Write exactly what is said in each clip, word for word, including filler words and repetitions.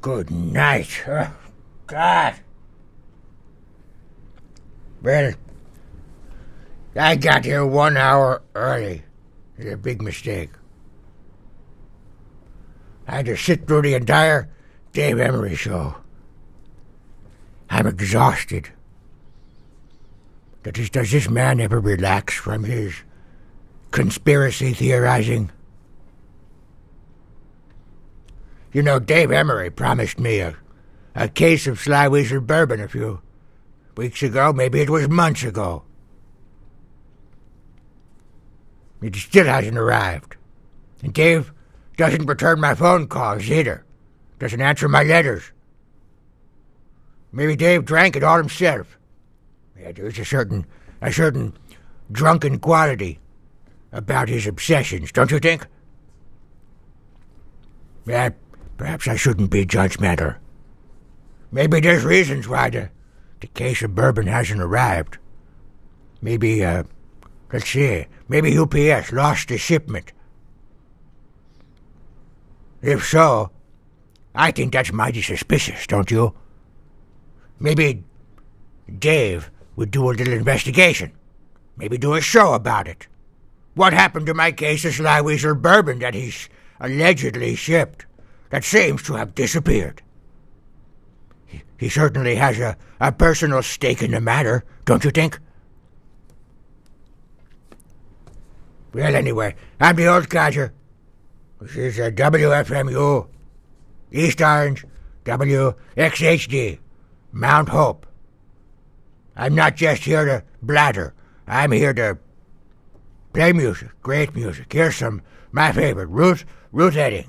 good night. Oh, God. Well, I got here one hour early. It's a big mistake. I had to sit through the entire Dave Emery show. I'm exhausted. Does, does this man ever relax from his conspiracy theorizing? You know, Dave Emery promised me a, a case of Sly Weasel bourbon a few weeks ago. Maybe it was months ago. It still hasn't arrived. And Dave doesn't return my phone calls either. Doesn't answer my letters. Maybe Dave drank it all himself. Yeah, there's a certain, a certain drunken quality about his obsessions, don't you think? Yeah, perhaps I shouldn't be judgmental. Maybe there's reasons why the, the case of bourbon hasn't arrived. Maybe, uh, let's see, maybe U P S lost the shipment. If so, I think that's mighty suspicious, don't you? Maybe Dave would do a little investigation. Maybe do a show about it. What happened to my case of Sly Weasel bourbon that he's allegedly shipped that seems to have disappeared? He, he certainly has a, a personal stake in the matter, don't you think? Well, anyway, I'm the old codger. This is uh, W F M U, East Orange, W X H D, Mount Hope. I'm not just here to blather. I'm here to play music, great music. Here's some, my favorite, Ruth, Ruth Edding.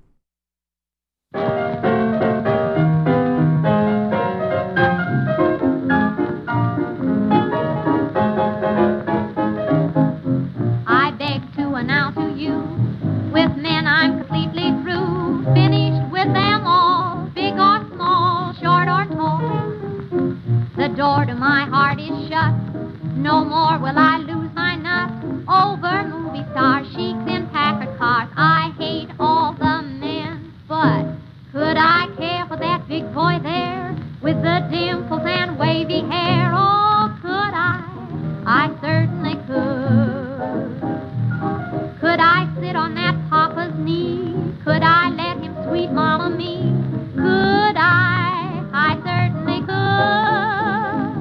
I beg to announce to you, with men I'm completely through, finished with them all, big or small, short or tall. The door to my heart is shut, no more will I lose my nut over movie stars, sheiks in Packard cars. I hate all the men, but could I care for that big boy there with the dimples and wavy hair? Oh, could I? I certainly could. Could I sit on that papa's knee? Could I let him sweet mama me? Could I? I certainly could.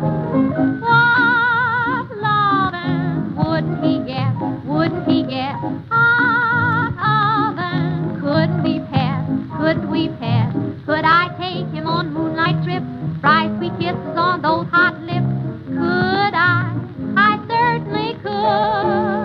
What lovin' wouldn't he get? Wouldn't he get? Hot oven. Couldn't we pet? Couldn't we pet? Could I take him on moonlight trips? Fry sweet kisses on those hot lips? Could I? I certainly could.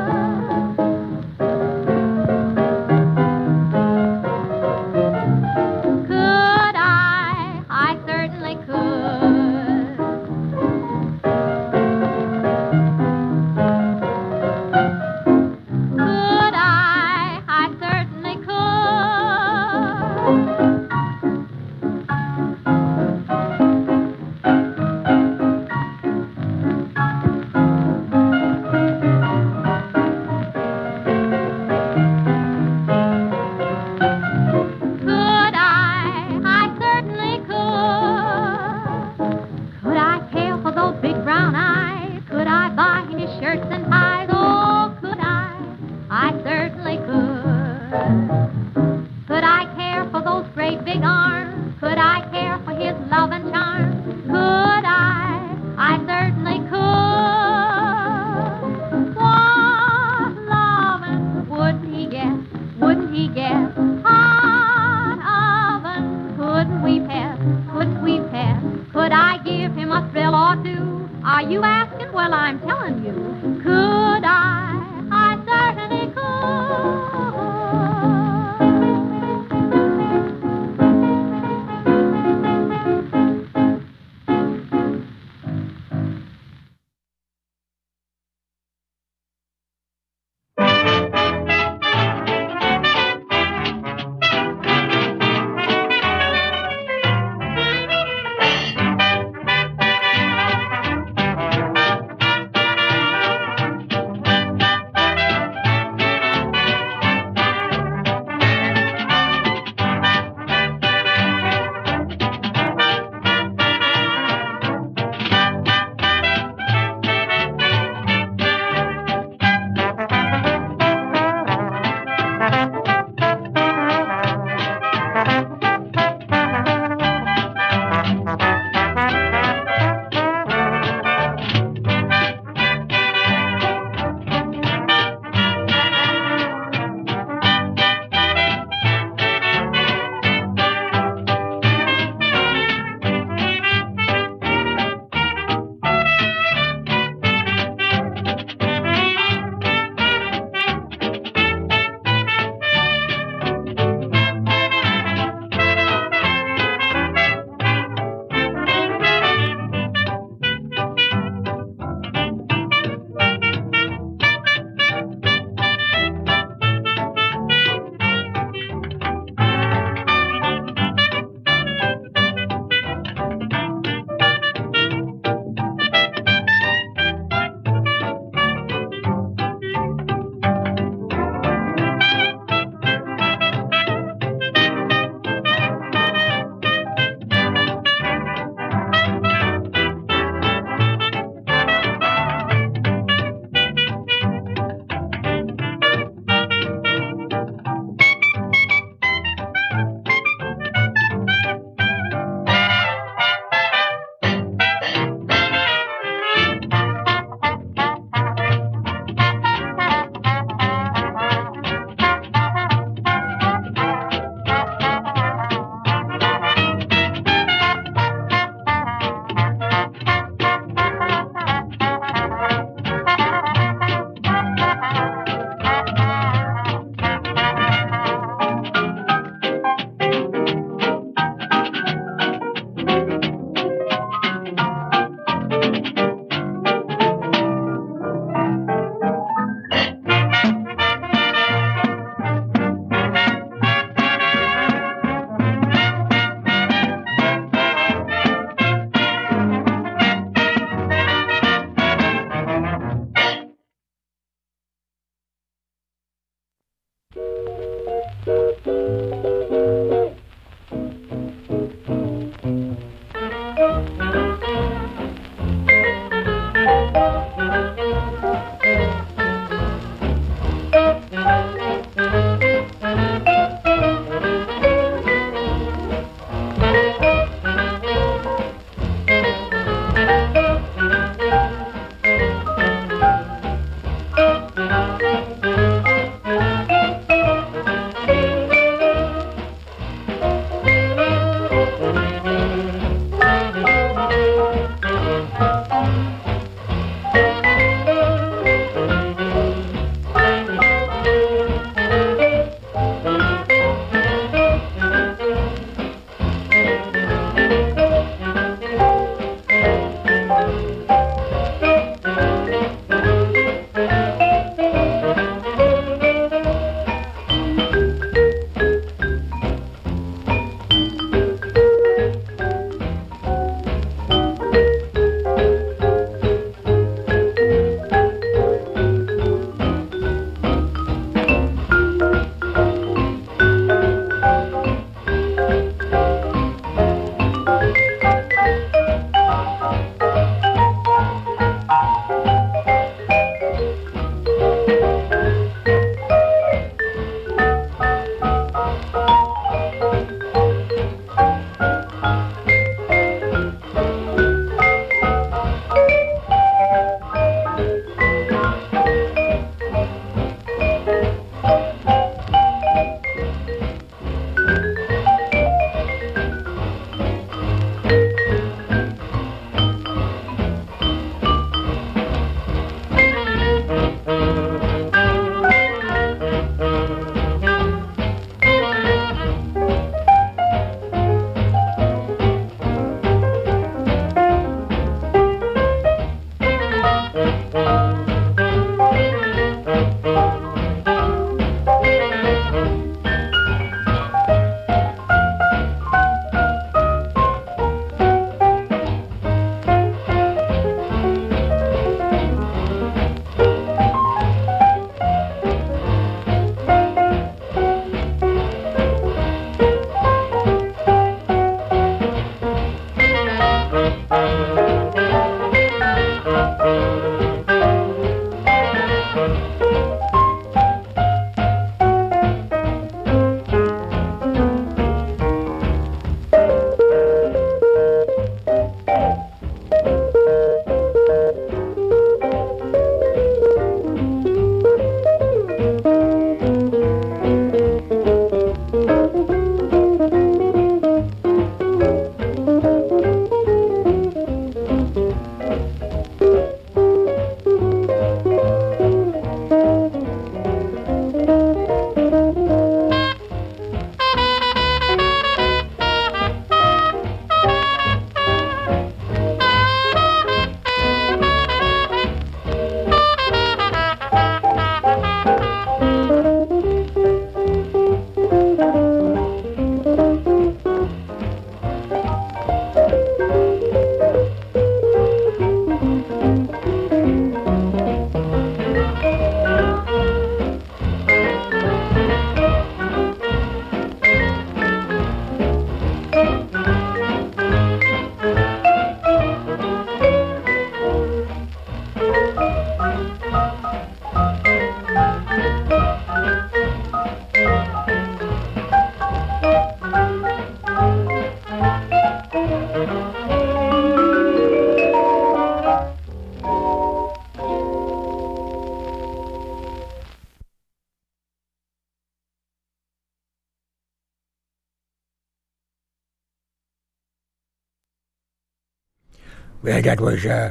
Well, that was, uh,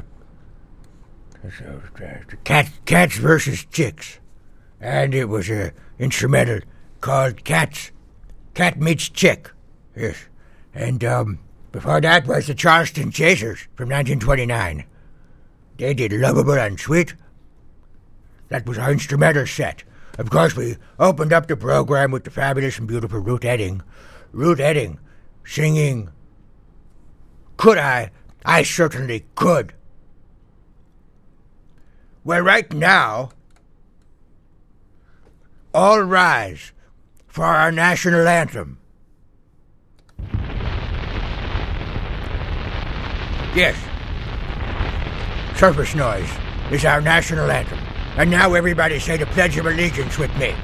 uh, cat, Cats versus Chicks. And it was an instrumental called Cats, Cat Meets Chick. Yes. And, um, before that was the Charleston Chasers from nineteen twenty-nine. They did Lovable and Sweet. That was our instrumental set. Of course, we opened up the program with the fabulous and beautiful Ruth Edding. Ruth Edding singing Could I? I Certainly Could. Well, right now, all rise for our national anthem. Yes, Surface Noise is our national anthem. And now everybody say the Pledge of Allegiance with me.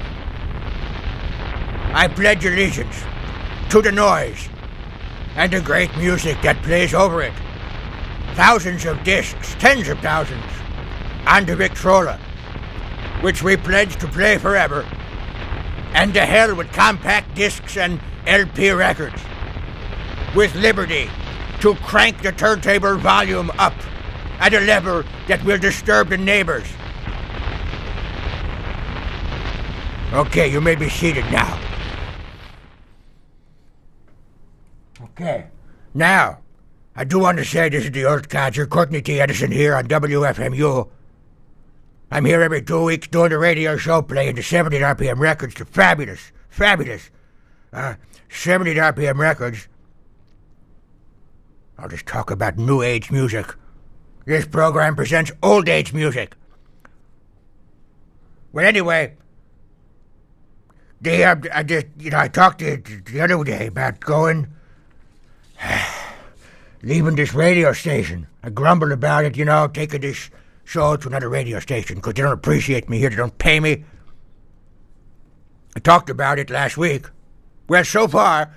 I pledge allegiance to the noise and the great music that plays over it. Thousands of discs, tens of thousands, on the Victrola, which we pledge to play forever, and to hell with compact discs and L P records, with liberty to crank the turntable volume up at a level that will disturb the neighbors. Okay, you may be seated now. Okay. Now, I do want to say this is the old codger, Courtney T. Edison here on W F M U. I'm here every two weeks doing a radio show playing the seventy R P M records, the fabulous, fabulous uh, seventy R P M records. I'll just talk about new age music. This program presents old age music. Well, anyway, the, uh, I just, you know, I talked to you the other day about going, leaving this radio station. I grumbled about it, you know, taking this show to another radio station because they don't appreciate me here, they don't pay me. I talked about it last week. Well, so far,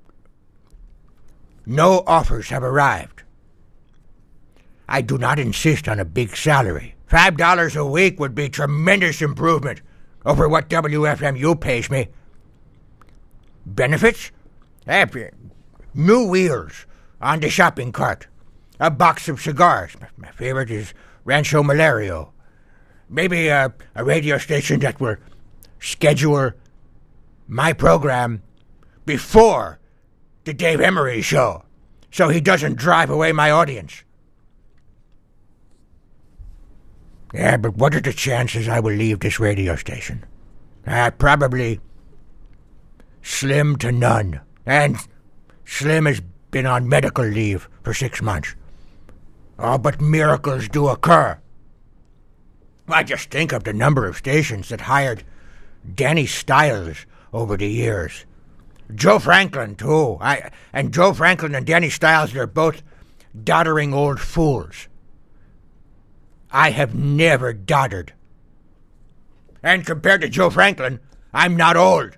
no offers have arrived. I do not insist on a big salary. Five dollars a week would be tremendous improvement over what W F M U pays me. Benefits? New wheels on the shopping cart. A box of cigars. My favorite is Rancho Malario. Maybe a, a radio station that will schedule my program before the Dave Emery show, so he doesn't drive away my audience. Yeah, but what are the chances I will leave this radio station? Uh, probably slim to none. And Slim has been on medical leave for six months. Oh, but miracles do occur. I just think of the number of stations that hired Danny Stiles over the years. Joe Franklin, too. I, and Joe Franklin and Danny Stiles, they're both doddering old fools. I have never doddered. And compared to Joe Franklin, I'm not old.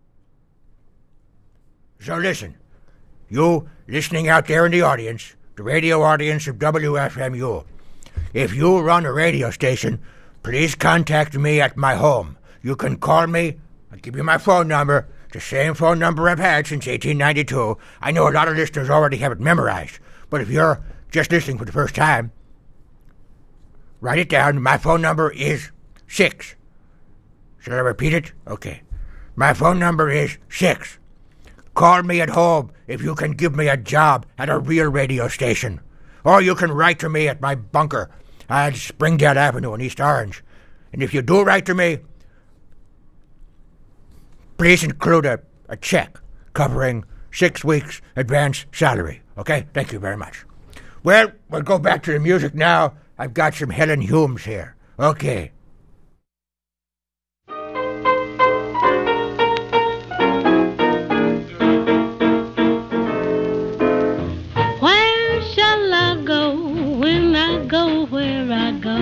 So listen, you listening out there in the audience, the radio audience of W F M U, if you run a radio station, please contact me at my home. You can call me. I'll give you my phone number, the same phone number I've had since eighteen ninety-two. I know a lot of listeners already have it memorized, but if you're just listening for the first time, write it down. My phone number is six. Should I repeat it? Okay. My phone number is six. Call me at home if you can give me a job at a real radio station. Or you can write to me at my bunker on Springdale Avenue in East Orange. And if you do write to me, please include a, a check covering six weeks advance salary. Okay? Thank you very much. Well, we'll go back to the music now. I've got some Helen Humes here. Okay. Where shall I go when I go where I go?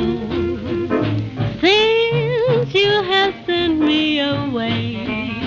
Since you have sent me away.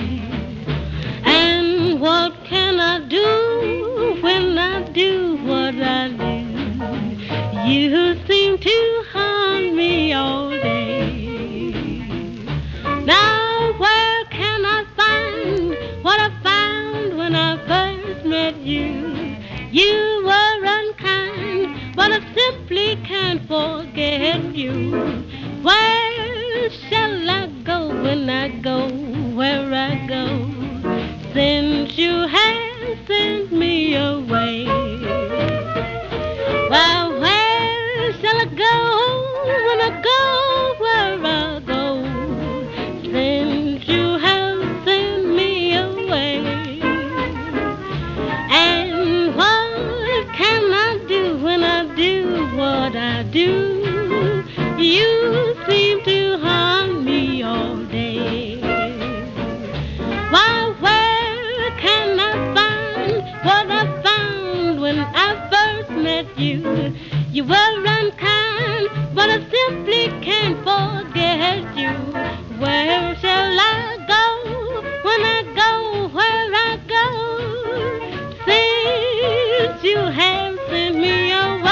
And what can I do when I do what I do? You seem to haunt me all day. Now where can I find what I found when I first met you? You were unkind, but I still simply can't forget you. Where shall I go when I go, where I go, since you have sent me away? Well, where shall I go when I go, where I go, since you have sent me away? And what can I do when I do what I do? You seem to haunt me all day. Why, where can I find what I found when I first met you? You were unkind, but I simply can't forget you. Where shall I go when I go where I go, since you have sent me away?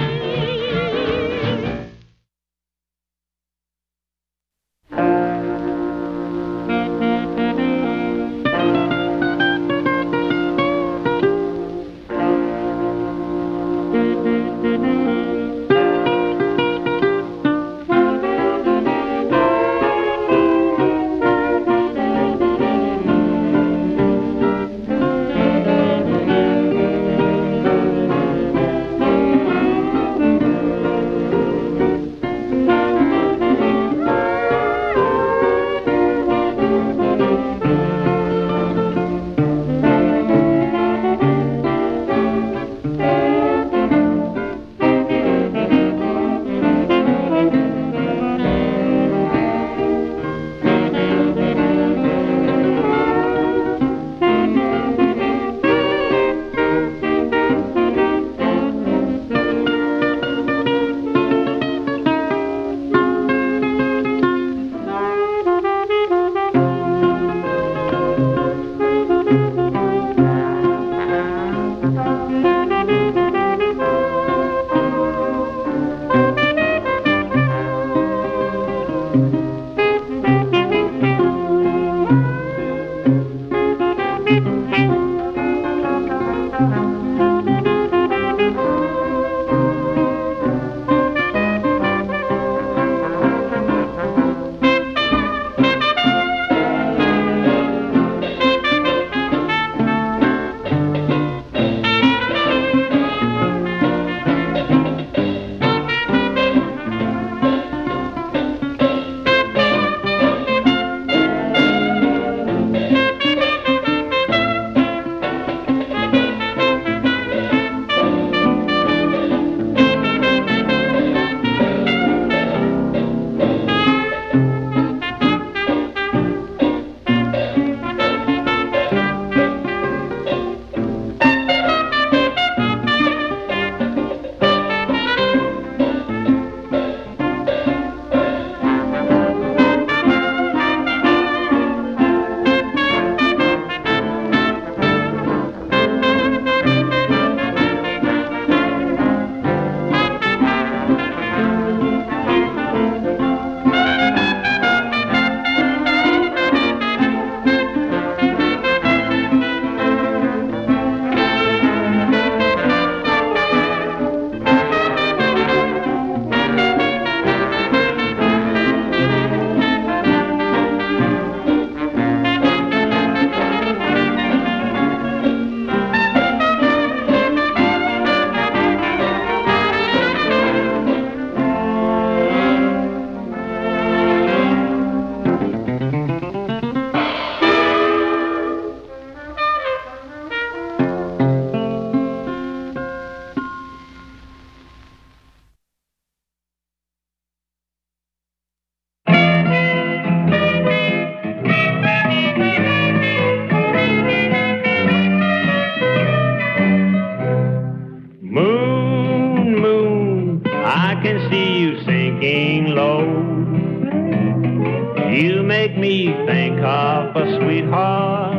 You make me think of a sweetheart,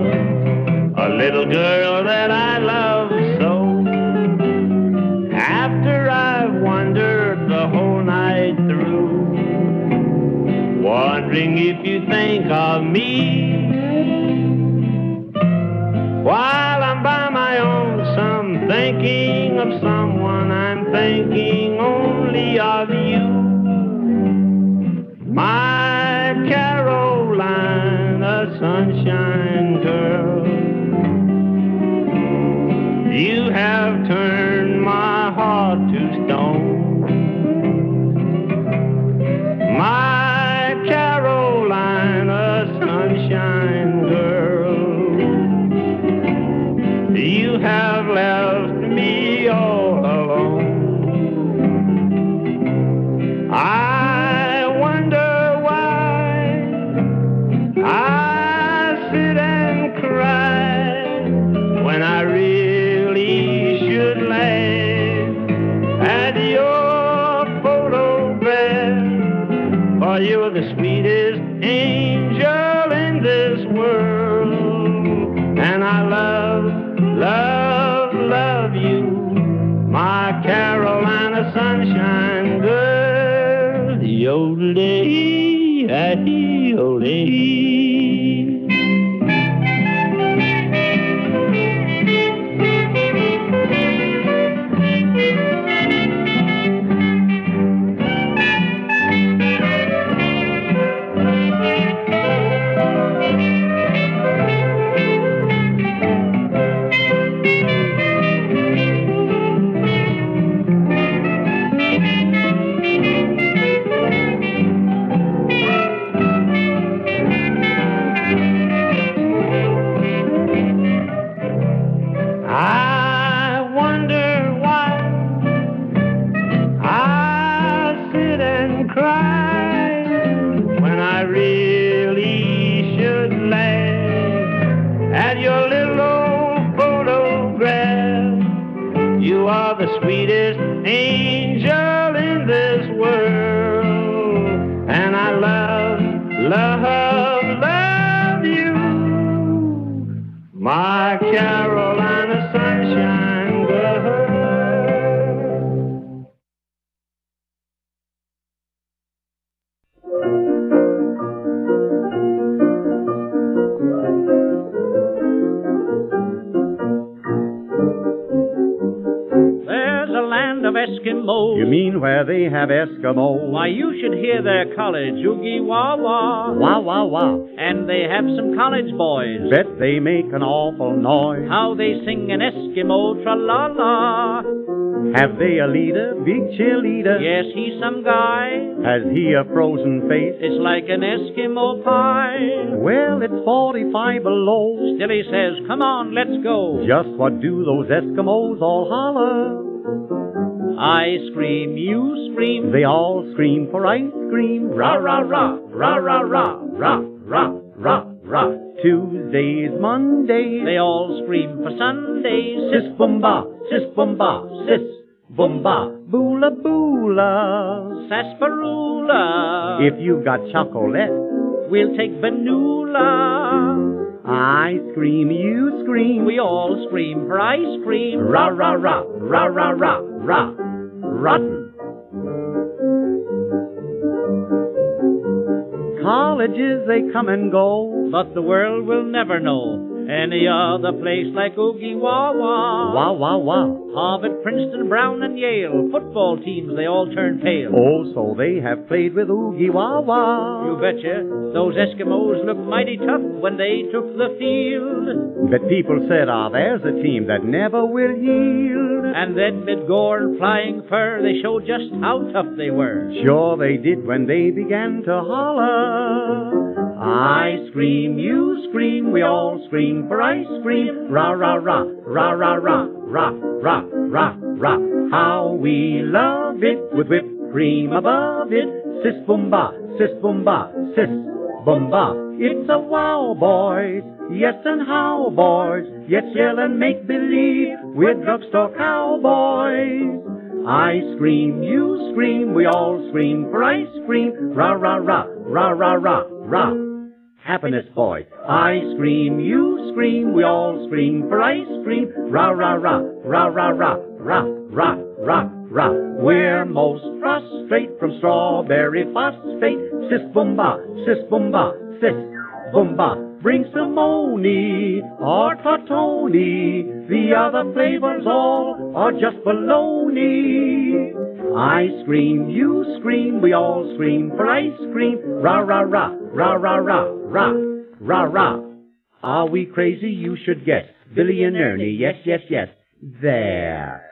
a little girl that I love so. After I've wandered the whole night through, wondering if you think of me, while I'm by my own, some thinking of someone, I'm thinking only of you. My Carolina sunshine girl, you have turned my heart to stone. My Carolina sunshine girl, you have left me all alone. I wonder why I sit and cry when I really should laugh at your photograph. For you're the sweetest angel in this world, and I love, love, love you, my Carolina sunshine girl. Yodel-dee, ah-dee-oh-dee. The sweetest angel in this world, and I love, love, love you, my Carolina sunshine girl. Of Eskimos. You mean where they have Eskimos? Why, you should hear their college, Oogie Wah Wah. Wah, wah, wah. And they have some college boys. Bet they make an awful noise. How they sing an Eskimo tra-la-la. Have they a leader, big cheerleader? Yes, he's some guy. Has he a frozen face? It's like an Eskimo pie. Well, it's forty-five below. Still he says, come on, let's go. Just what do those Eskimos all holler? I scream, you scream. They all scream for ice cream. Rah, rah, rah, rah, rah, rah, rah, rah, rah, rah. Tuesdays, Mondays. They all scream for Sundays. Sis boom ba, sis boom ba, sis boom ba. Boola boola, sarsaparilla. If you've got chocolate, we'll take vanilla. I scream, you scream. We all scream for ice cream. Rah, rah, rah, rah, rah, rah, rah. Rotten. Colleges, they come and go, but the world will never know any other place like Oogie Wah Wah. Wah, wah, wah. Harvard, Princeton, Brown, and Yale. Football teams, they all turn pale. Oh, so they have played with Oogie Wah Wah. You betcha. Those Eskimos looked mighty tough when they took the field. But people said, ah, there's a team that never will yield. And then mid gore and flying fur, they showed just how tough they were. Sure they did when they began to holler. I scream, you scream, we all scream for ice cream. Rah, rah, rah, rah, rah, rah, rah, rah, rah, rah. How we love it with whipped cream above it. Sis boom ba, sis boom ba, sis boom ba. It's a wow, boys. Yes, and how, boys. Yes, yell and make believe we're drugstore cowboys. I scream, you scream, we all scream for ice cream. Rah, rah, rah, rah, rah, rah, rah. Happiness, boy. I scream, you scream, we all scream for ice cream. Rah, rah, rah, rah, rah, rah, rah, rah, rah, rah. We're most prostrate from strawberry phosphate. Sis boom ba, sis boom ba, sis boom ba. bring Simone or Totoni. The other flavors all are just baloney. I scream, you scream, we all scream for ice cream. Rah, rah, rah, rah, rah, rah, rah, rah, rah. Are we crazy? You should guess. Billy and Ernie, yes, yes, yes. There.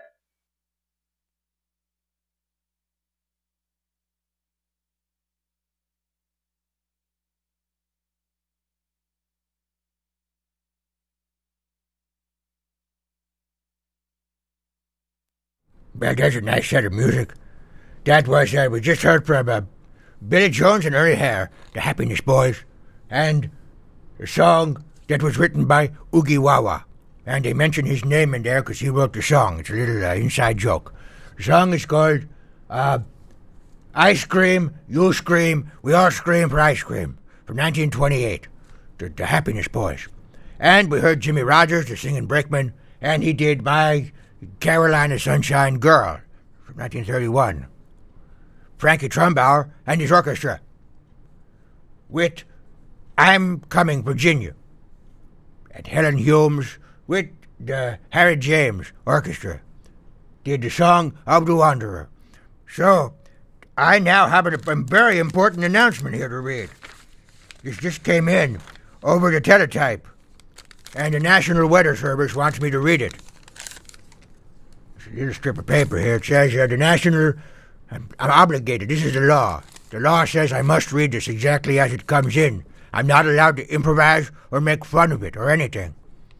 Well, that's a nice set of music. That was, uh, we just heard from uh, Billy Jones and Ernie Hare, the Happiness Boys, and a song that was written by Oogie Wawa. And they mention his name in there because he wrote the song. It's a little uh, inside joke. The song is called uh, I Scream, You Scream, We All Scream for Ice Cream from nineteen twenty-eight, the, the Happiness Boys. And we heard Jimmy Rogers, the singing brakeman, and he did My Carolina Sunshine Girl from nineteen thirty-one. Frankie Trumbauer and his orchestra with I'm Coming, Virginia. And Helen Humes with the Harry James Orchestra did the song of the Wanderer. So, I now have a, a very important announcement here to read. This just came in over the teletype, and the National Weather Service wants me to read it. There's a little strip of paper here. It says, uh, the National... I'm, I'm obligated. This is the law. The law says I must read this exactly as it comes in. I'm not allowed to improvise or make fun of it or anything.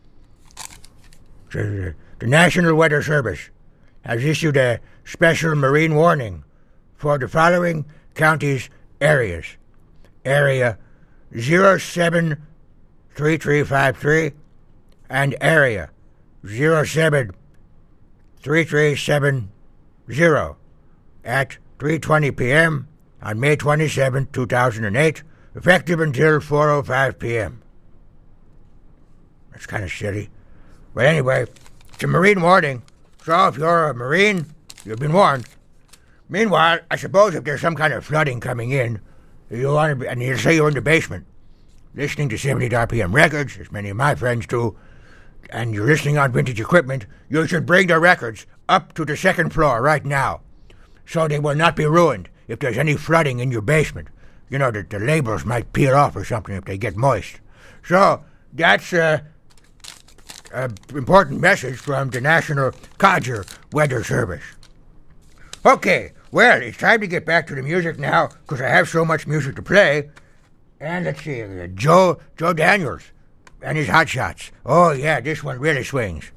So the, the National Weather Service has issued a special marine warning for the following counties' areas. Area zero seven three three five three and area zero seven three three seven zero at three twenty p.m. on May twenty-seventh, two thousand eight, effective until four oh five p.m. That's kind of shitty. But anyway, it's a marine warning, so if you're a marine, you've been warned. Meanwhile, I suppose if there's some kind of flooding coming in, you want to be, and you say you're in the basement, listening to seventy R P M records, as many of my friends do, and you're listening on vintage equipment, you should bring the records up to the second floor right now, so they will not be ruined if there's any flooding in your basement. You know, the, the labels might peel off or something if they get moist. So, that's uh, an important message from the National Codger Weather Service. Okay, well, it's time to get back to the music now, because I have so much music to play. And let's see, uh, Joe, Joe Daniels and his Hot Shots. Oh, yeah, this one really swings.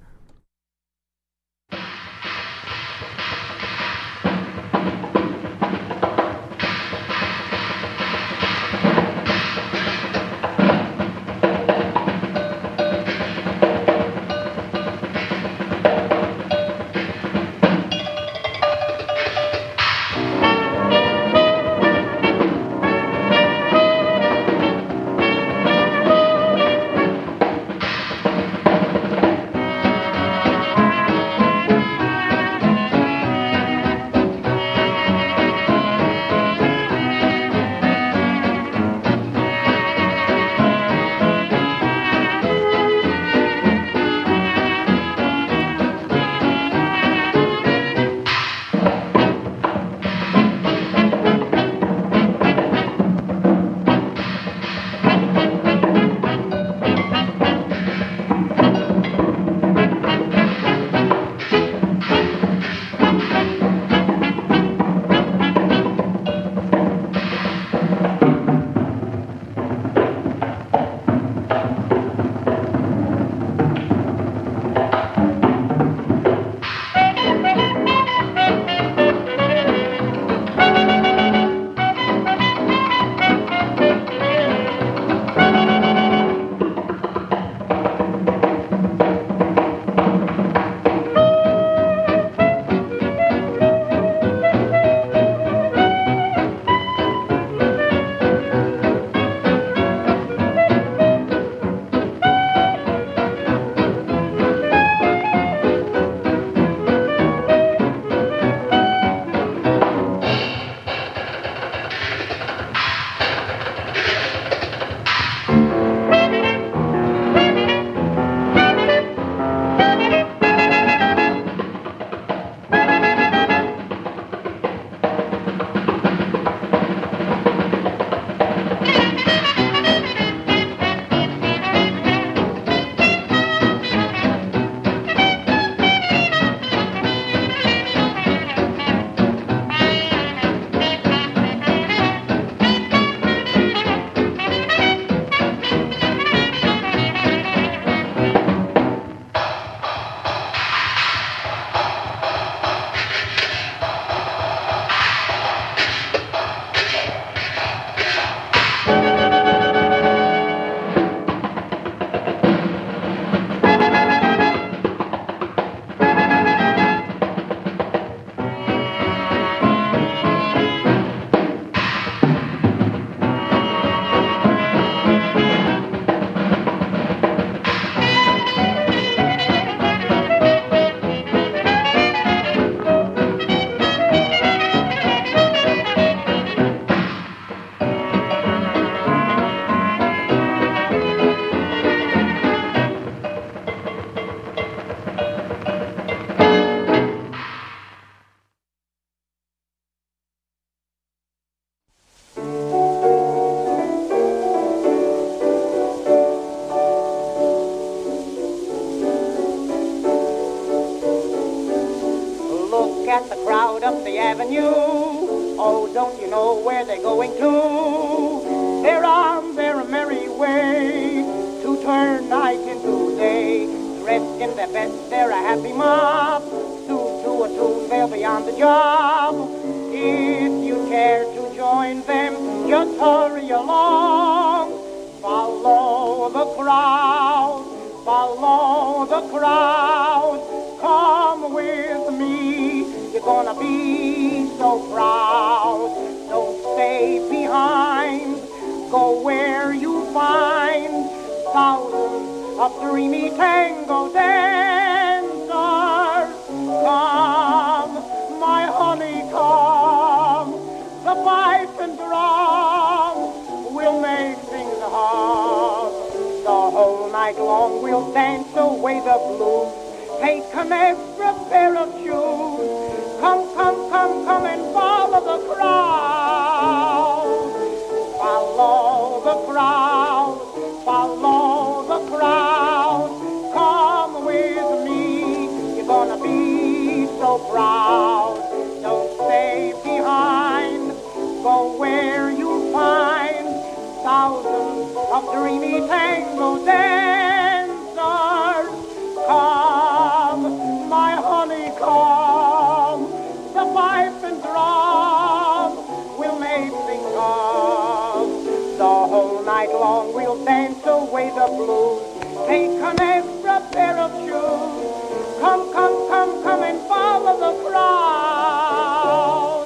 at the crowd up the avenue. Oh, don't you know where they're going to? They're on their merry way to turn night into day. Dressed in their best, they're a happy mob. Soon to a tune, they'll be on the job. If you care to join them, just hurry along. Follow the crowd, follow the crowd. Come with me, you're gonna be so proud. Don't stay behind, go where you find thousands of dreamy tango dancers. Come, my honey, come. The pipe and drum will make things hum. The whole night long we'll dance away the blues. Take an extra pair of shoes. Come, come, come, come and follow the crowd. Follow the crowd, follow the crowd. Come with me, you're gonna be so proud. Don't stay behind, go where you find thousands of dreamy tango dancers. Come, my honey, come. The pipe and drum will make things come. The whole night long we'll dance away the blues. Take an extra pair of shoes. Come, come, come, come and follow the crowd.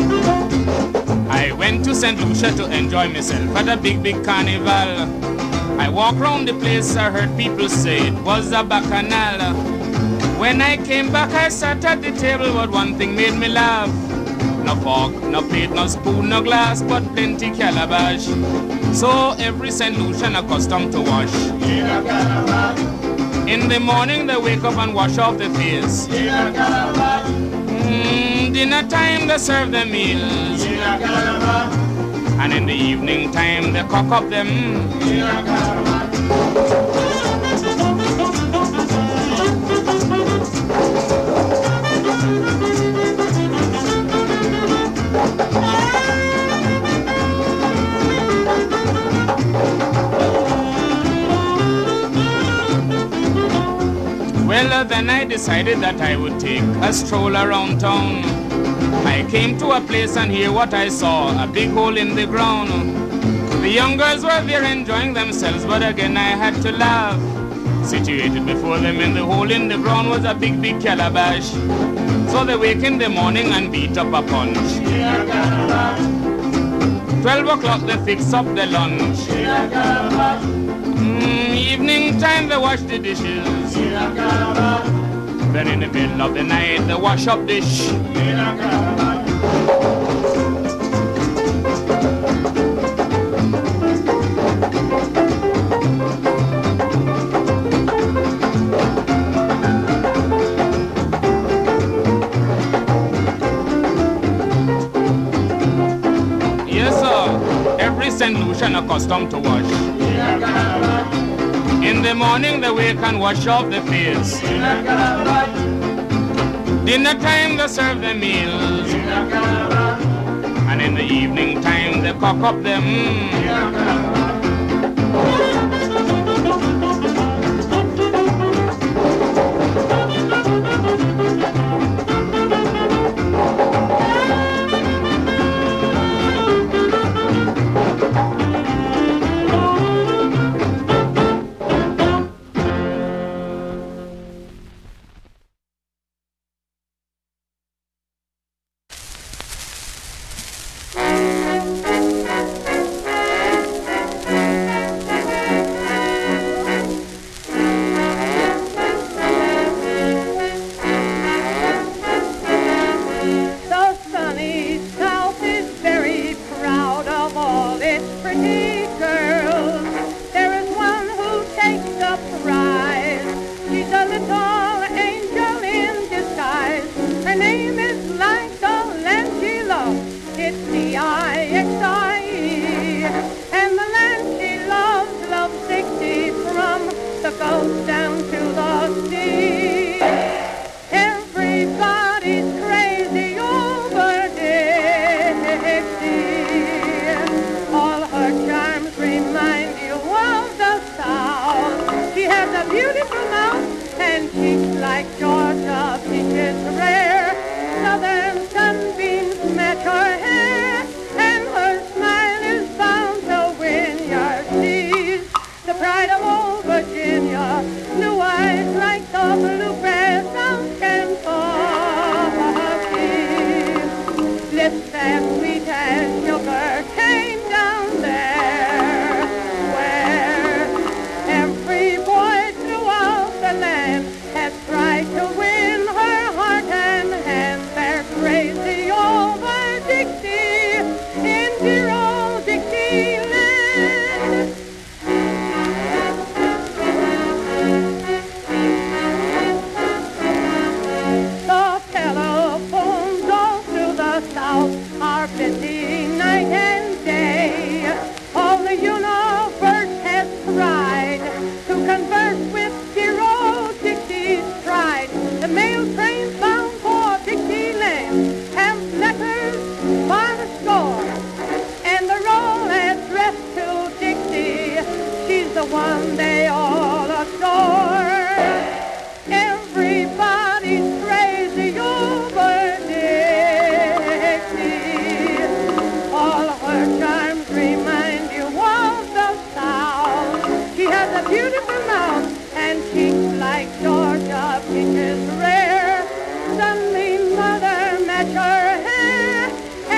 Saint Lucia to enjoy myself at a big, big carnival. I walked round the place, I heard people say it was a bacchanal. When I came back, I sat at the table, but one thing made me laugh. No fork, no plate, no spoon, no glass, but plenty calabash. So every Saint Lucian accustomed to wash. In the morning they wake up and wash off the face. Mm, dinner time they serve their meals. And in the evening time they cock up them. Well, then I decided that I would take a stroll around town. I came to a place and here what I saw, a big hole in the ground. The young girls were there enjoying themselves, but again I had to laugh. Situated before them in the hole in the ground was a big, big calabash. So they wake in the morning and beat up a punch. Twelve o'clock they fix up the lunch. Mm, evening time they wash the dishes. Then in the middle of the night they wash up dish. Yes sir, every Saint Lucian accustomed to wash. In the morning they wake and wash off the face. Dinner time they serve their meals. And in the evening time they cock up them.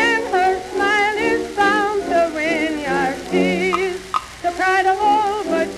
Pride of old Virginia.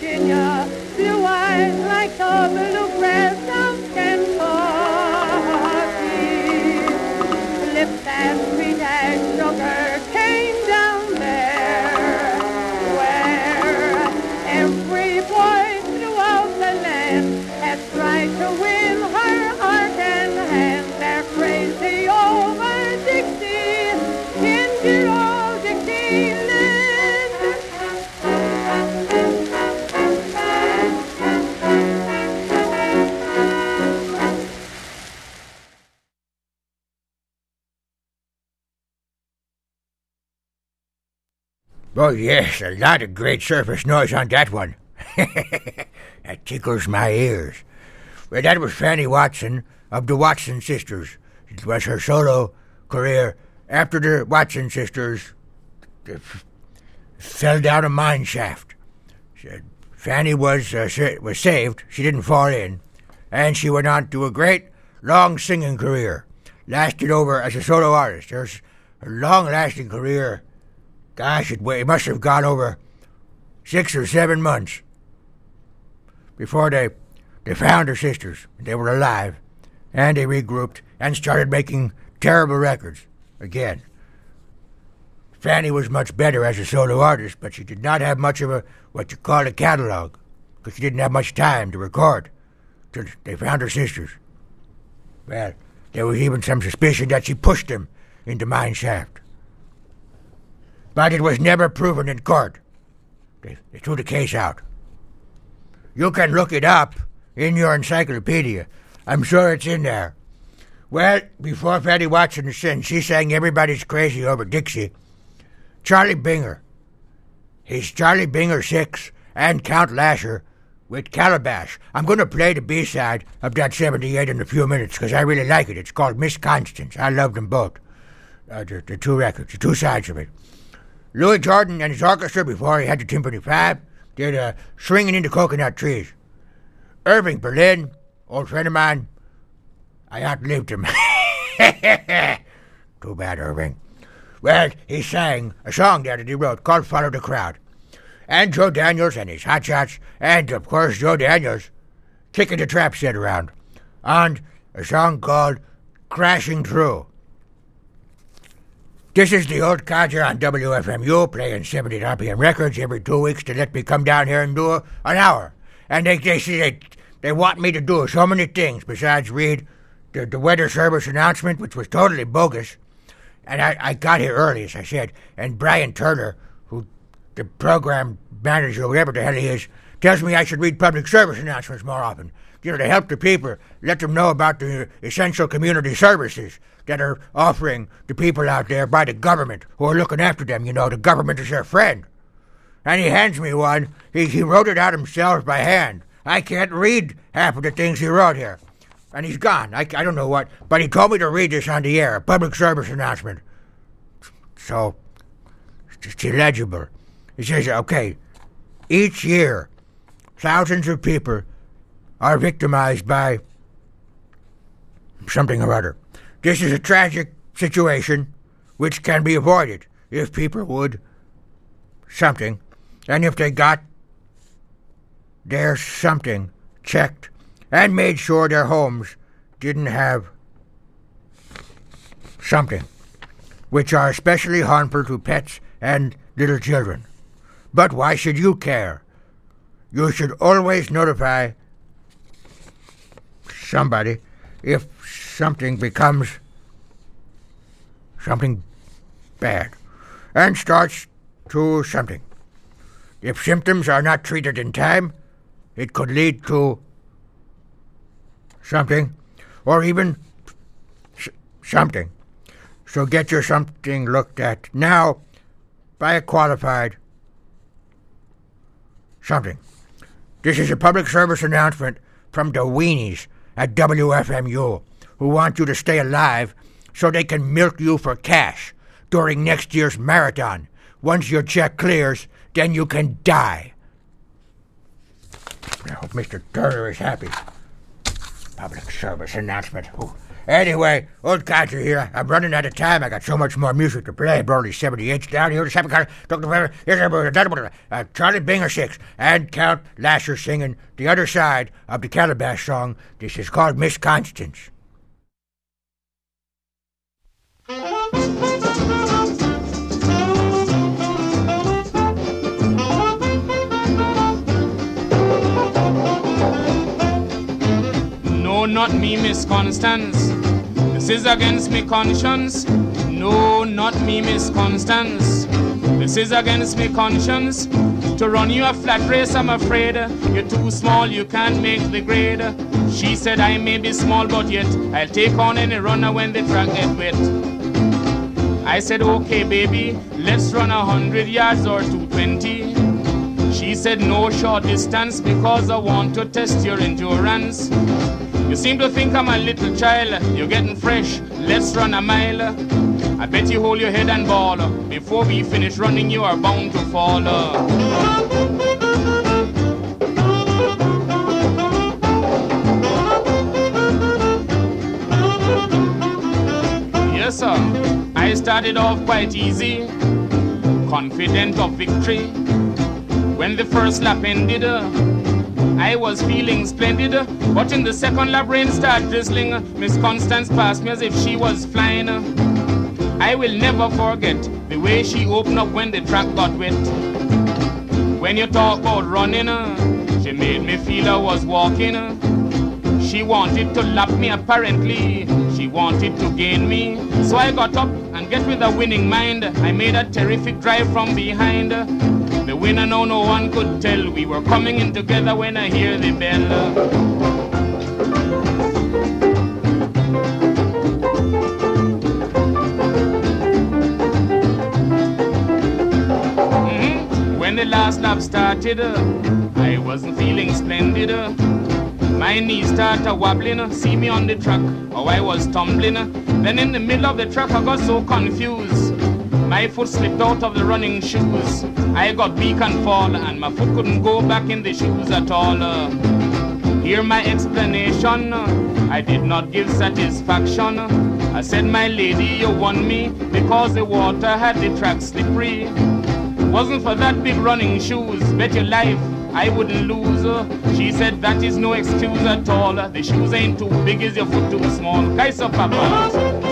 Oh, yes, a lot of great surface noise on that one. That tickles my ears. Well, that was Fanny Watson of the Watson Sisters. It was her solo career after the Watson Sisters f- fell down a mine shaft. Fanny was uh, was saved. She didn't fall in. And she went on to a great, long singing career. Lasted over as a solo artist. There's a long-lasting career. Gosh, it, it must have gone over six or seven months before they, they found her sisters. They were alive. And they regrouped and started making terrible records again. Fanny was much better as a solo artist, but she did not have much of a, what you call a catalog, because she didn't have much time to record till they found her sisters. Well, there was even some suspicion that she pushed them into mine shaft. But it was never proven in court. They, they threw the case out. You can look it up in your encyclopedia. I'm sure it's in there. Well, before Fanny Watson sang, she sang Everybody's Crazy Over Dixie. Charlie Binger, his Charlie Binger Six, and Count Lasher with Calabash. I'm going to play the B-side of that seventy-eight in a few minutes because I really like it. It's called Miss Constance. I love them both. Uh, the, the two records, the two sides of it. Louis Jordan and his orchestra, before he had the Timpani Five, did uh, Swinging into Coconut Trees. Irving Berlin, old friend of mine, I outlived him. Too bad, Irving. Well, he sang a song there that he wrote called Follow the Crowd. And Joe Daniels and his Hot Shots, and of course Joe Daniels, kicking the trap set around on a song called Crashing Through. This is the old codger on W F M U playing seventy R P M records every two weeks to let me come down here and do a, an hour. And they they say they, they want me to do so many things besides read the, the weather service announcement, which was totally bogus. And I, I got here early, as I said, and Brian Turner, who the program manager, whatever the hell he is, tells me I should read public service announcements more often. You know, to help the people, let them know about the essential community services that are offering to people out there by the government who are looking after them. You know, the government is their friend. And he hands me one. He, he wrote it out himself by hand. I can't read half of the things he wrote here. And he's gone. I, I don't know what. But he told me to read this on the air, a public service announcement. So, it's illegible. He says, okay, each year, thousands of people are victimized by something or other. This is a tragic situation which can be avoided if people would something, and if they got their something checked and made sure their homes didn't have something, which are especially harmful to pets and little children. But why should you care? You should always notify somebody if something becomes something bad and starts to something. If symptoms are not treated in time, it could lead to something, or even s- something. So get your something looked at now by a qualified something. This is a public service announcement from the weenies at W F M U who want you to stay alive so they can milk you for cash during next year's marathon. Once your check clears, then you can die. I hope Mister Turner is happy. Public service announcement. Ooh. Anyway, old codger here. I'm running out of time. I got so much more music to play. I brought these seventy-eights down here. Doctor uh, Charlie Binger Six and Count Lasher singing the other side of the Calabash song. This is called Miss Constance. No, not me, Miss Constance. This is against me conscience. No, not me, Miss Constance. This is against me conscience. To run you a flat race, I'm afraid. You're too small, you can't make the grade. She said I may be small, but yet I'll take on any runner when the track get wet. I said, okay, baby, let's run a hundred yards or two twenty. She said, no short distance because I want to test your endurance. You seem to think I'm a little child. You're getting fresh. Let's run a mile. I bet you hold your head and ball. Before we finish running, you are bound to fall. Yes, sir. I started off quite easy, confident of victory. When the first lap ended, I was feeling splendid. But in the second lap, rain started drizzling. Miss Constance passed me as if she was flying. I will never forget the way she opened up when the track got wet. When you talk about running, she made me feel I was walking. She wanted to lap me apparently. She wanted to gain me. So I got up and get with a winning mind. I made a terrific drive from behind. The winner, no, no one could tell. We were coming in together when I hear the bell. Mm-hmm. When the last lap started, I wasn't feeling splendid. My knees started wobbling, see me on the track, oh I was tumbling. Then in the middle of the track I got so confused. My foot slipped out of the running shoes. I got weak and fall, and my foot couldn't go back in the shoes at all. Hear my explanation, I did not give satisfaction. I said, my lady, you won me because the water had the track slippery. Wasn't for that big running shoes, bet your life I wouldn't lose. She said that is no excuse at all. The shoes ain't too big, is your foot too small? Kaiser Papa.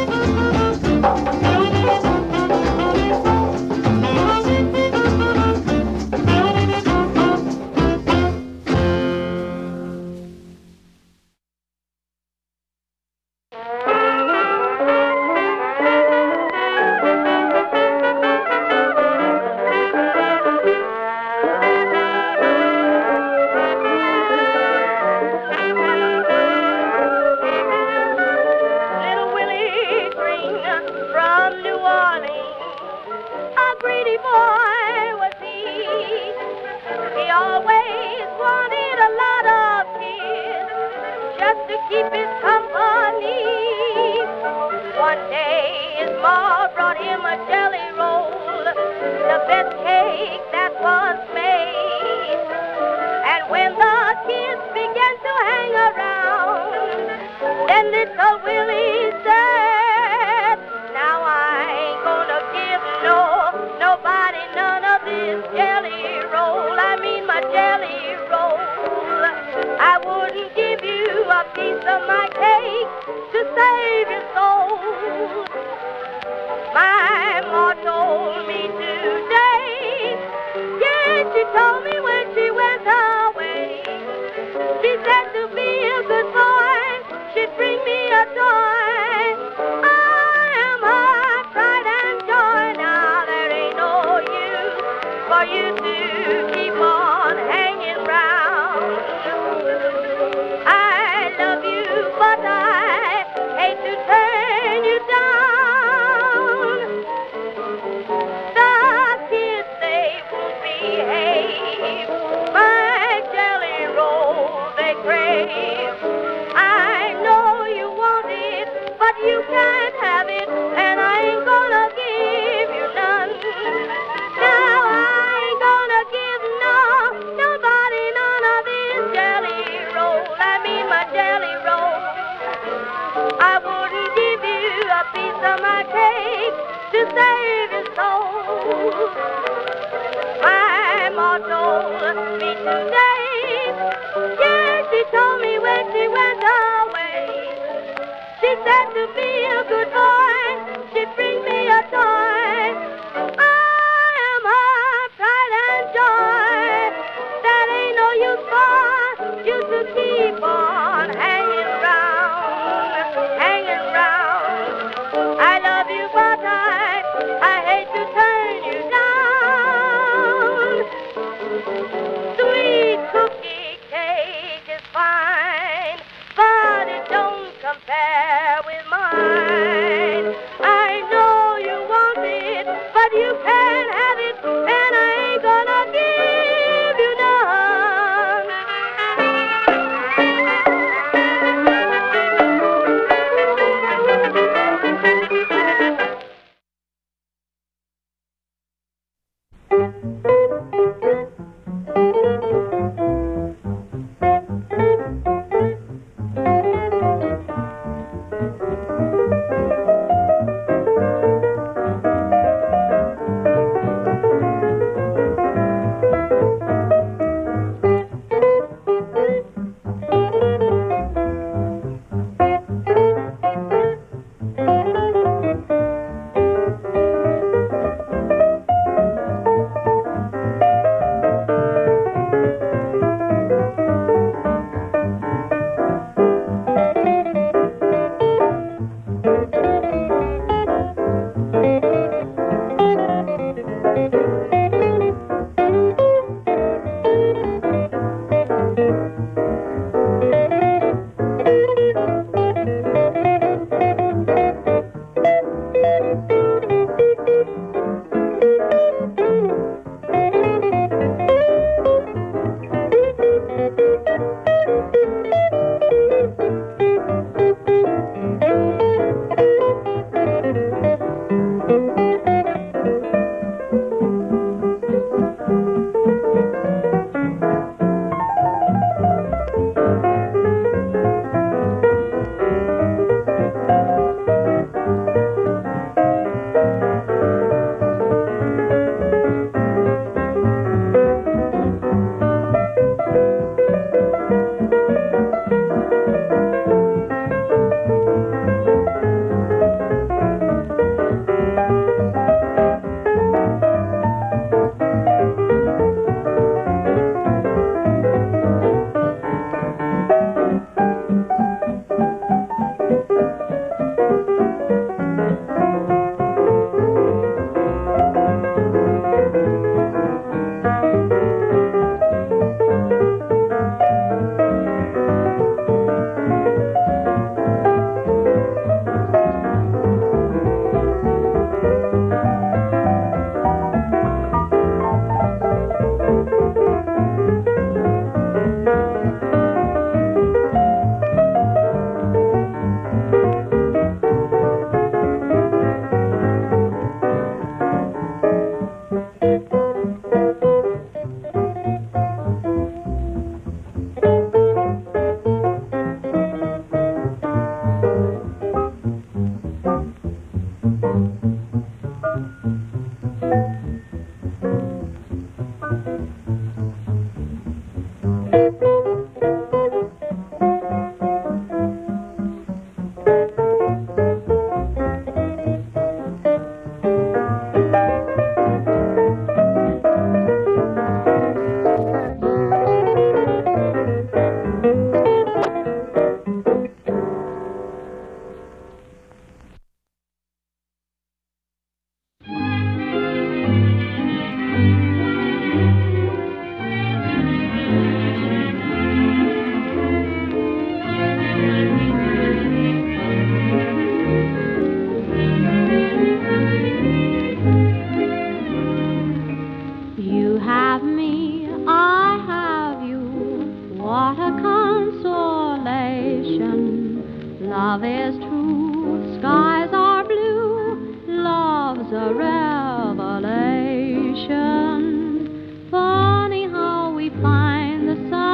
Fine, but it don't compare with mine. Love is true, skies are blue, love's a revelation. Funny how we find the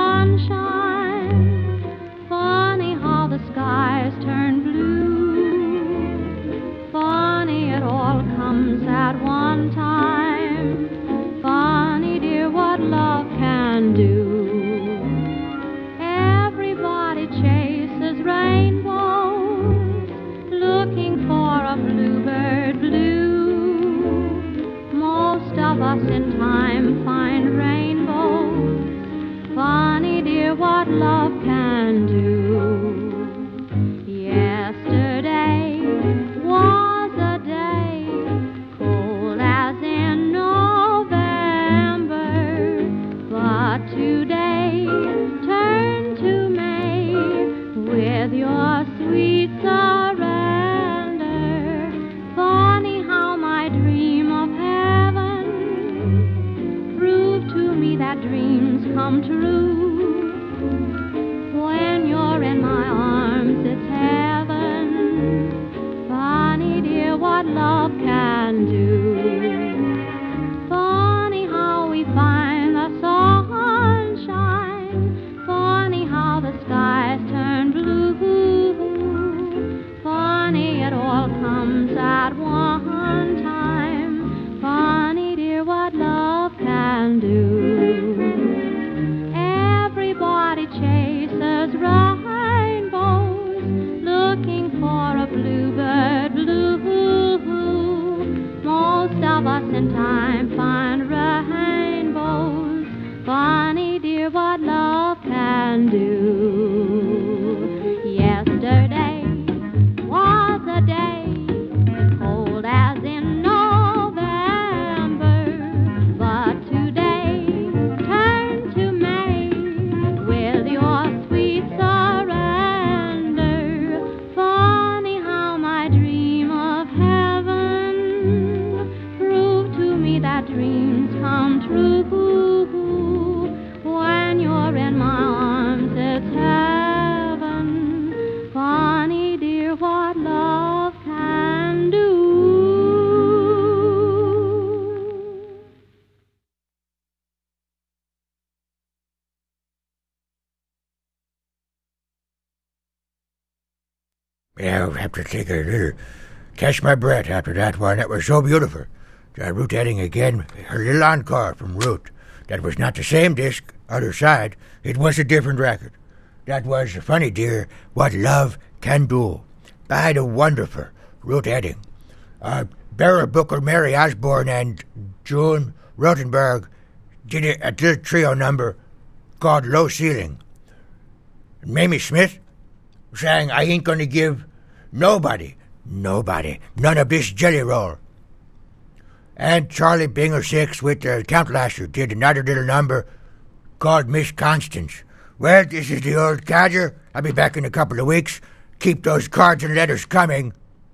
sunshine, funny how the skies turn blue. Funny it all comes at one time. Funny, dear, what love can do. Everybody chases rainbows, looking for a bluebird blue. Most of us in time find rainbows. Funny, dear, what love can do. Yesterday was a day cold as in November, but today turn to May with your sweet surrender. Funny how my dream of heaven proved to me that dreams come true. When you're in my arms, it's heaven. Funny, dear, what love can do. Funny how we find the sunshine. Funny how the skies turn blue. Funny it all comes at one time. Funny, dear, what love can do. Everybody chases rainbows, looking for a bluebird blue. Most of us in time find rainbows. Funny, dear, what love can do. Yesterday was a day cold as in November, but today turn to May with your sweet surrender. Funny how my dream of heaven proved to me that dreams come true. When you're in my arms, it's heaven. Funny, dear, what love can do. Yeah, I'll have to take a little, catch my breath after that one. That was so beautiful. Uh, Ruth Etting again, her little encore from Ruth. That was not the same disc, other side. It was a different record. That was Funny, Dear, What Love Can Do by the wonderful Ruth Etting. Uh, Beryl Booker, Mary Osborne, and June Rothenberg did a, a little trio number called Low Ceiling. Mamie Smith sang, I ain't gonna give nobody, nobody, none of this jelly roll. And Charlie Binger Six with uh, Count Lasher did another little number called Miss Constance. Well, this is the old codger. I'll be back in a couple of weeks. Keep those cards and letters coming.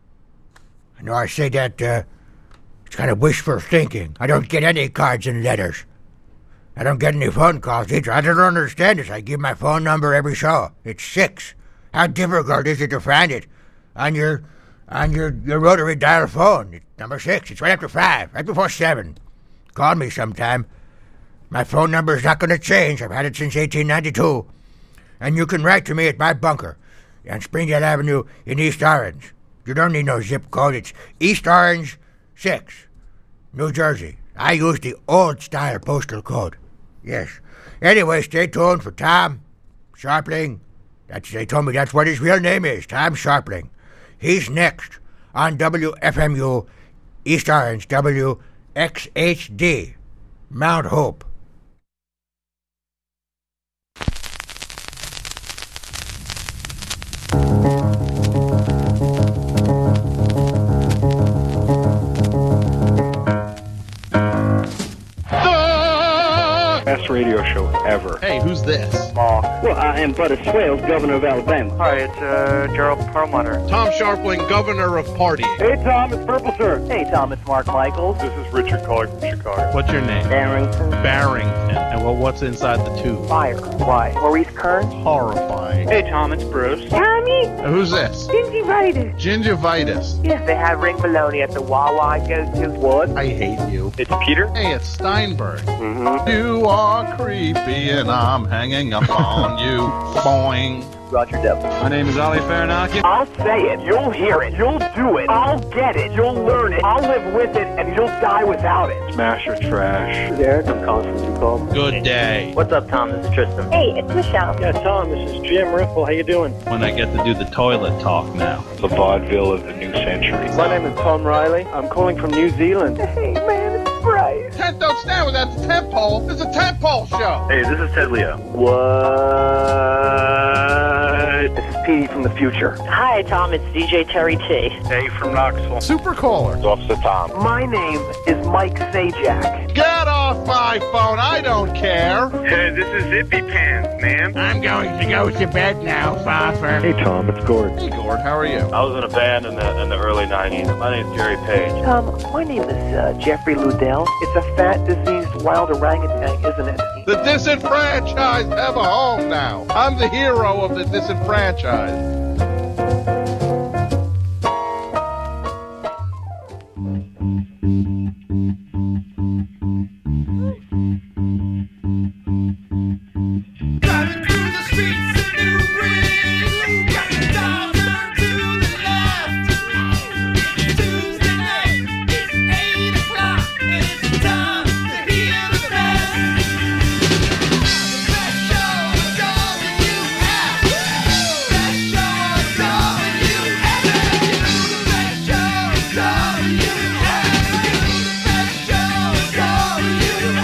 I know I say that, uh, it's kind of wishful thinking. I don't get any cards and letters. I don't get any phone calls either. I don't understand this. I give my phone number every show. It's six. How difficult is it to find it on your on your, your rotary dial phone? It's number six. It's right after five, right before seven. Call me sometime. My phone number is not going to change. I've had it since eighteen ninety-two. And you can write to me at my bunker on Springdale Avenue in East Orange. You don't need no zip code. It's East Orange six, New Jersey. I use the old-style postal code. Yes. Anyway, stay tuned for Tom Sharpling. That's, they told me that's what his real name is, Tom Sharpling. He's next on W F M U East Orange, W X H D, Mount Hope. Best radio show ever. Hey, who's this? Mark. Well, I am Buttus Swales, governor of Alabama. Hi, it's uh, Gerald Perlmutter. Tom Sharpling, governor of partying. Hey, Tom, it's Purple Sir. Hey, Tom, it's Mark Michaels. This is Richard calling from Chicago. What's your name? Barrington. Barrington. And well, what's inside the tube? Fire. Why? Maurice Kearns? Horrifying. Hey, Tom, it's Bruce. Tommy? Uh, who's this? Gingivitis. Gingivitis. Yes, they have ring bologna at the Wawa I go to. What? I hate you. It's Peter. Hey, it's Steinberg. Mm-hmm. You are creepy and I'm hanging up on you. Boing. Roger Devil. My name is Ali Farinaki. I'll say it. You'll hear it. You'll do it. I'll get it. You'll learn it. I'll live with it, and you'll die without it. Smash or trash. Derek, I'm calling from Newcomb. Good day. What's up, Tom? This is Tristan. Hey, it's Michelle. Yeah, Tom, this is Jim Riffle. How you doing? When I get to do the toilet talk now. The vaudeville of the new century. My name is Tom Riley. I'm calling from New Zealand. Hey, man, it's Bryce. Tent don't stand without the tent pole. It's a tent pole show. Hey, this is Ted Leo. What? This is Petey from the future. Hi, Tom. It's D J Terry T. Hey, from Knoxville. Super caller. Officer Tom. My name is Mike Sajak. Get off my phone. I don't care. Hey, this is Zippy Pants, man. I'm going to go to bed now, Father. Hey, Tom, it's Gord. Hey, Gord. How are you? I was in a band in the in the early nineties. My name's Jerry Page. Tom, my name is uh, Jeffrey Ludell. It's a fat, diseased wild orangutan, isn't it? The disenfranchised have a home now. I'm the hero of the disenfranchised. Driving through the streets of Newbury, got the dial turned to the left. Tuesday night, it's eight o'clock, and it's time to hear the best. The best show of W F. Best show of W F. The best show of W F. The best show of W F.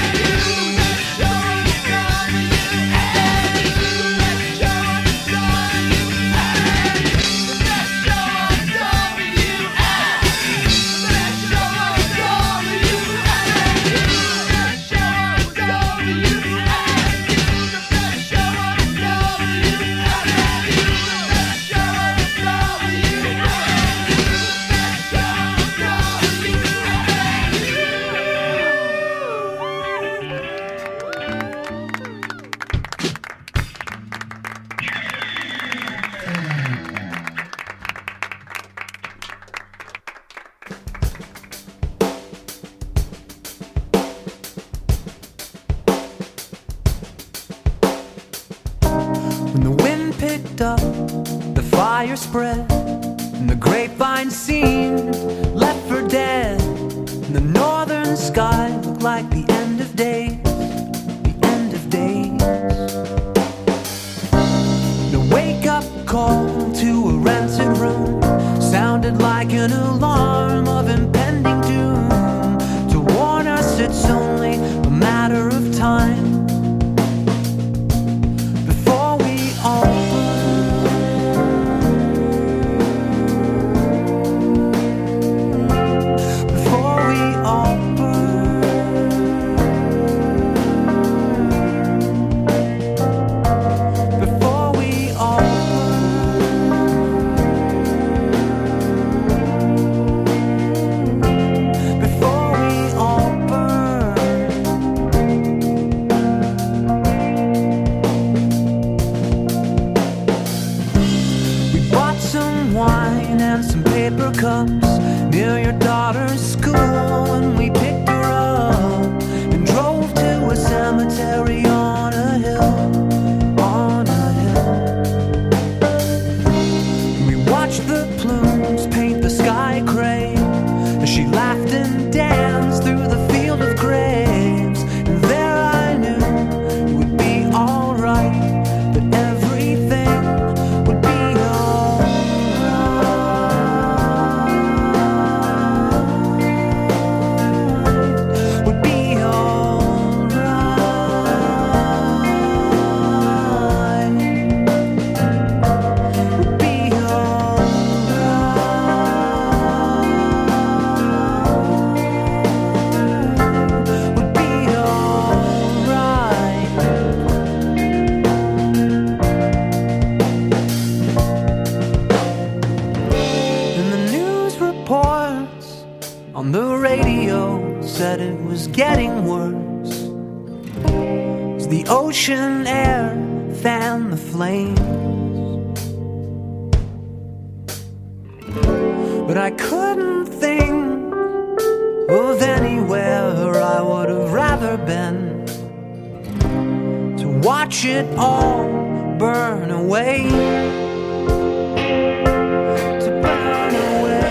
When the wind picked up, the fire spread, and the grapevine seemed left for dead. And the northern sky looked like the end of days, the end of days. The wake-up call to a rented room sounded like an alarm of impending doom, to warn us it's only a matter of time before we all burn, before we all burn, before we all burn, before we all burn. We bought some wine and some paper cups near your daughter's school, and we picked her up and drove to a cemetery on a hill, on a hill. We watched the plumes paint the sky gray as she laughed and danced through the field of graves, and there I knew it would be alright, that everything would be alright. getting worse as the ocean air fanned the flames. But I couldn't think of anywhere I would have rather been to watch it all burn away. To burn away.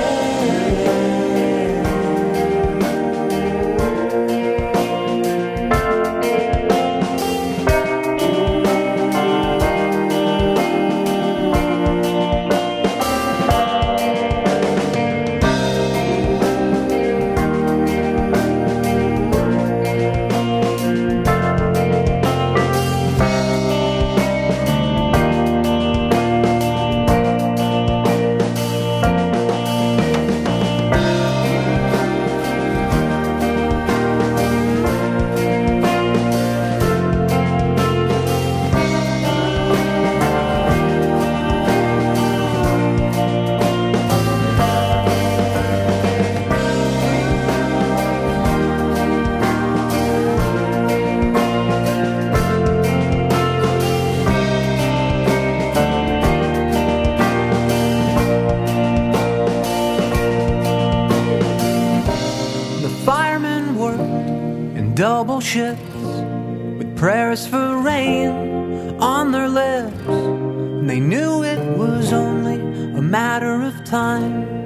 Double shifts with prayers for rain on their lips. And they knew it was only a matter of time